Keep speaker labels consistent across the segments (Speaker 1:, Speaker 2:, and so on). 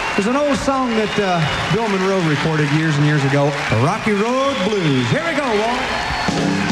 Speaker 1: There's an old song that Bill Monroe recorded years and years ago, the Rocky Road Blues. Here we go, Walt.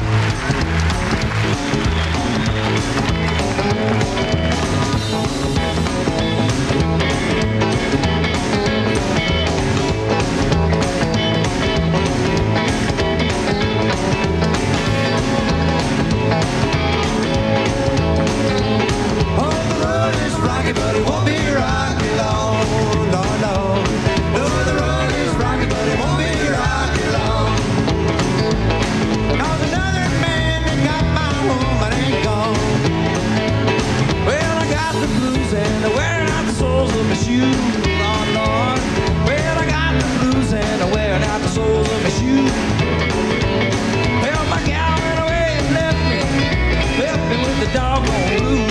Speaker 2: But it won't be rocky long, no, no. No, the road is rocky, but it won't be rocky long. 'Cause another man that got my woman ain't gone. Well, I got the blues and I'm wearing out the soles of my shoes, oh Lord. Well, I got the blues and I'm wearing out the soles of my shoes. Well, my gal ran away and left me with the doggone blues.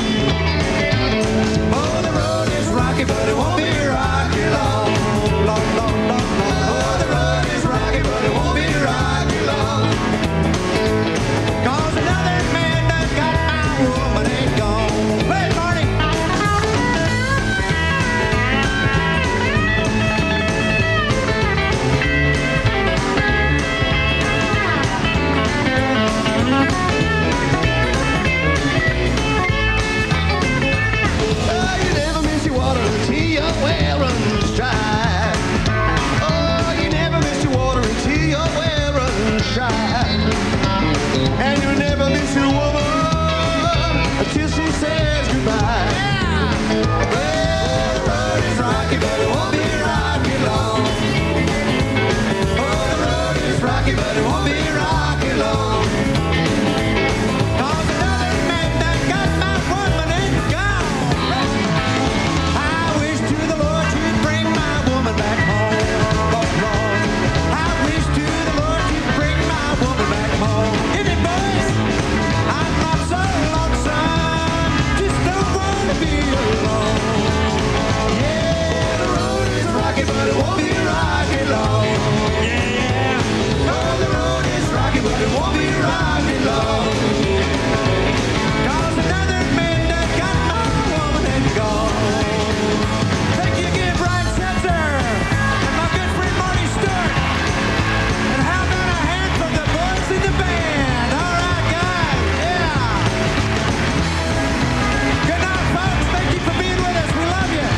Speaker 2: But it won't be rocky long, long, long, long, long. Oh, the road is rocky, but it won't be rocky long. 'Cause another man that got my woman ain't gone. Play it, Marty. Well runs dry. Oh, you never miss your water until your well runs dry. And you never miss your woman until she says goodbye. Well, the road is rocky, but it won't be rocky long. Oh, the road is rocky, but it won't be rocky long. 'Cause another man that got my woman ain't gone. Back home, Lord, Lord. I wish to the Lord you'd bring my woman back home. Hit it, boys. I'm not so lonesome, just don't want to be alone. Yeah, the road is rocky, but it won't be rocky long. Yeah, oh, the road is rocky, but it won't be rocky long. 'Cause another man that got my woman and gone. Thank you again, Brian Setzer. And how about a hand from the boys in the band? All right, guys, yeah. Good night, folks. Thank you for being with us. We love you.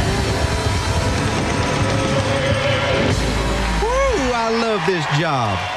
Speaker 1: This job.